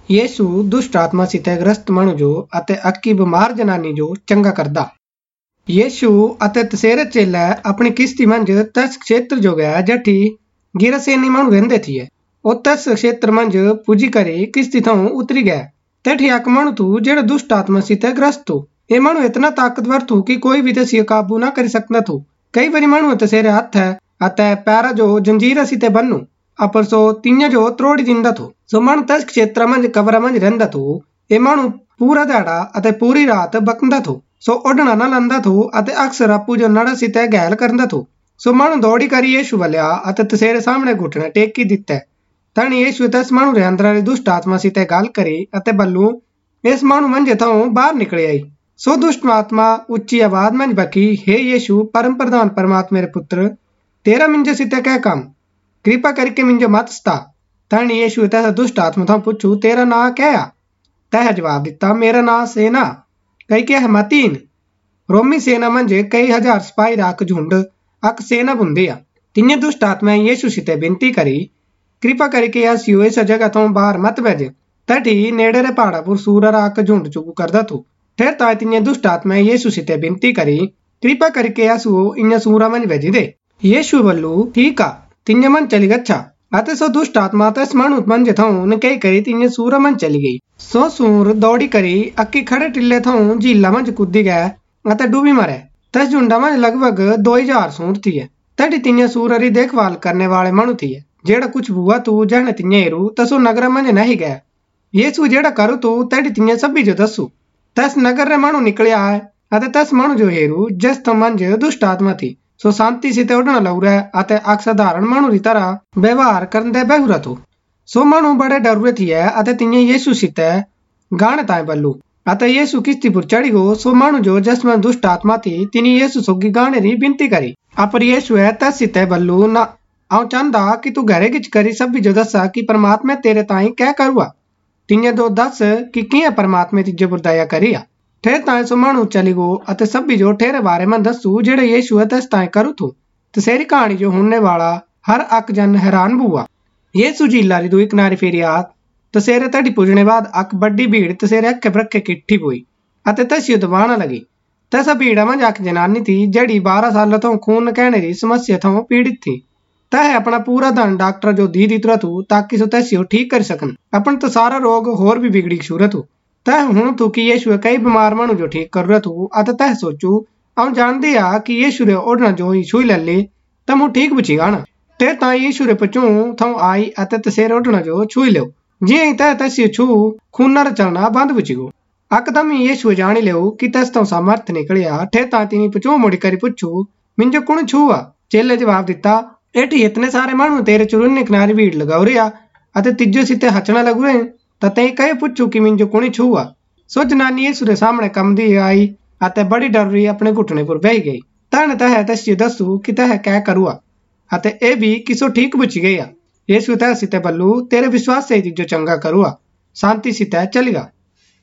यीशु दुष्ट आत्मा से ग्रस्त मानू जो अते अक्की बीमार जनानी जो चंगा करदा। यीशु अते तसेरे चेले अपनी किश्ती मंज तस क्षेत्र जो गया जठी गिरासेनी मानू रहंदे थी। ओ तस क्षेत्र मंज पुजी करे किश्ती थों उतरी गया। तठी एक मानू तू जेड़ा दुष्ट आत्मा से ग्रस्त हो। ये मानू इतना ताकतवर थू कि कोई भी तसियो काबू ना कर सकता थू। कई बारी मानू तसेरे हाथ है अते पैरा जो जंजीरा से बन्नू अपर सो तीन जो त्रोड़ी दिंदा थो। सो मानू तस क्षेत्र मंज कबरा मंज रहंदा थू। ये मानू पूरा दिहाड़ा अते पूरी रात बकंदा थो। सो उड़ना ना लंदा थो अते अक्सर आपू जो नड़ा से घायल करदा थो। सो मानू दौड़ी कर यीशु वल्या अते तसेरे सामने घुटने टेकी दिते। तण यीशु तस मानू रे अंदर दुष्ट आत्मा से गल करी अते बल्लू इस मानू मंजे थों बाहर निकले आई। सो दुष्ट आत्मा उच्ची आवाज मंज बकी, हे यीशु परम प्रधान परमात्मा रे पुत्र, तेरा मिंजो सिते क्या काम, कृपा करके मिंजो मत सता। तण यीशु तस दुष्ट आत्मा थों पूछू, तेरा नां क्या है? तह जवाब दिता, मेरा नां सेना कई क्या है मतीन। रोमी सेना मंजे कई हजार सिपाही राक झुंड अक सेना बुंदी आ। तिन्ने दुष्ट आत्मा यीशु सिते विनती करी, कृपा करके असियो इस जगह थों बाहर मत भेजे। तठी नेड़े रे पहाड़ा पुर सूरा राक झुंड चुकू करदा थू। फिर ताय तिन्ने दुष्ट आत्मा यीशु सिते विनती करी, कृपा करके असु इन सूरा मंज भेजी दे। यीशु बल्लू, ठीक आ, तिन्ने मन चली गच्छा। अते सो दुष्ट आत्मा तस मानू मंजे थों न कई करी तिन्ने सूरा मंज चली गई। सो सूर दौड़ी करी अक्की खड़े टिल्ले थों झीला मंज कूदी गए अते डूबी मरे। तस झुंडा मंज लगभग 2000 सूर थी। तड़ी तिन्ने सूर री देखभाल करने वाले मानू थी। जेड़ा कुछ हुआ तू जहने तिन्ने हेरू तसो नगर मंज नहीं गया। यीशु जेड़ा करू तू तड़ी तिन्ने सभी जो दसू। तस नगर रे मानू निकलिया है अते तस मानू जो हेरू जस तो मंज दुष्ट आत्मा थी सो शांति से उड़ना लौरे अते एक साधारण मानू री तरह व्यवहार करने बेहुरा थो। सो मानू बड़े डरुए थी अते तिन्ने यीशु सिते गाने ताए बल्लू अते यीशु किश्ती पर चढ़ी गो। सो मानू जो जस में दुष्ट आत्मा थी तिनी यीशु सोगी गाने री विनती करी। अपर यीशु है तस सिते बल्लू, ना आऊं चाहंदा कि तू घरे गिच करी सभी जो दसा कि परमात्मा तेरे ताई क्या करुआ। तिन्ने दो दस कि किया परमात्मा तिज्जे पर दया करिया। ठेर ताए सो मानू चली गो अते सभी जो ठेरे बारे में दसू जेड़े यीशु है तस ताए करू थू। तसेरी कहानी जो हुनने वाला हर अक जन हैरान बुआ। यीशु झीला री दुई किनारे फेरी आत तसेरे तड़ी पुजने बाद अक बड्डी भीड़ तसेरे अक्के बरक्के किट्ठी हुई अते तसियो दबाना लगी। तसा भीड़ा मंज अक जनानी थी जड़ी 12 साल थों खून कहने री समस्या थों पीड़ित थी। तह अपना पूरा धन डॉक्टर जो दी दितरा थू ताकि सो तसियो ठीक कर सकन। अपन तो सारा रोग होर भी बिगड़ी सूरत हूँ। तह हूं थू कि यीशु कई बीमार मानू जो ठीक कर रहा थू अते तह सोचू आऊं जानदी आ कि यीशु रे ओढ़ना जो ही छुई ले तम हूं ठीक बची गाना। ते ताई यीशु रे पचू थों आई अते तसेरे ओढ़ना जो छुई लो। जी तह तसियो छू खून र चलना बंद बची गो। अकदम ही यीशु जानी लो कि तस तो सामर्थ निकलिया। ठे ता तिनी पचू मुड़ी करी पुछू, मिंजो कुण छुआ? चेले जवाब दिता, एठी इतने सारे मानू तेरे चुरने किनारे भीड़ लगाओ रिया अते तिज्जो सिते हचना लगुए तते कहे पुछू कि मिंजो कुणी छुआ। सो जनानी यीशु रे सामने कमदी आई अते बड़ी डर रही अपने घुटने पर बह गई। तन तह तसियो दसू कि तह क्या करुआ अते ए भी कि सो ठीक बची गई। यीशु तह सिते बल्लू, तेरे विश्वास से तिज्जो चंगा करुआ, शांति सिते चली गा।